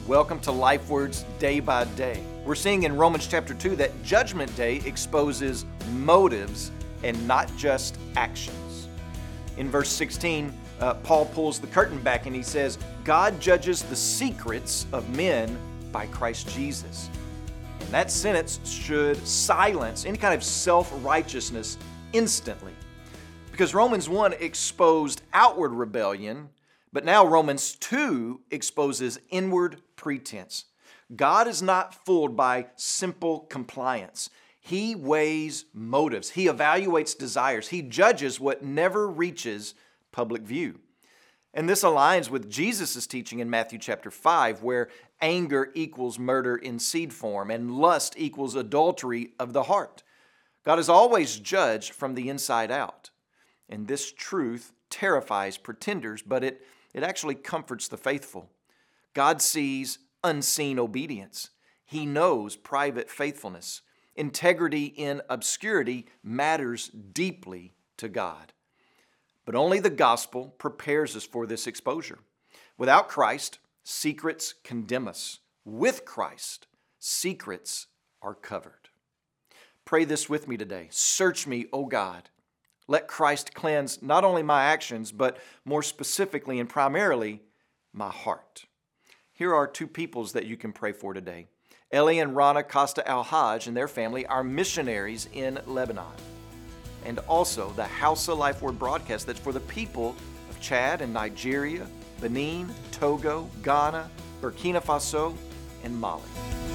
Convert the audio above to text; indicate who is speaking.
Speaker 1: Welcome to Life Words Day by Day. We're seeing in Romans chapter 2 that Judgment Day exposes motives and not just actions. In verse 16, Paul pulls the curtain back and he says, God judges the secrets of men by Christ Jesus. And that sentence should silence any kind of self-righteousness instantly. Because Romans 1 exposed outward rebellion, but now Romans 2 exposes inward pretense. God is not fooled by simple compliance. He weighs motives. He evaluates desires. He judges what never reaches public view. And this aligns with Jesus' teaching in Matthew chapter 5, where anger equals murder in seed form and lust equals adultery of the heart. God is always judged from the inside out. And this truth terrifies pretenders, but it actually comforts the faithful. God sees unseen obedience. He knows private faithfulness. Integrity in obscurity matters deeply to God. But only the gospel prepares us for this exposure. Without Christ, secrets condemn us. With Christ, secrets are covered. Pray this with me today. Search me, O God. Let Christ cleanse not only my actions, but more specifically and primarily, my heart. Here are two peoples that you can pray for today. Ellie and Rana Costa Al-Hajj and their family are missionaries in Lebanon. And also the House of Life Word broadcast that's for the people of Chad and Nigeria, Benin, Togo, Ghana, Burkina Faso, and Mali.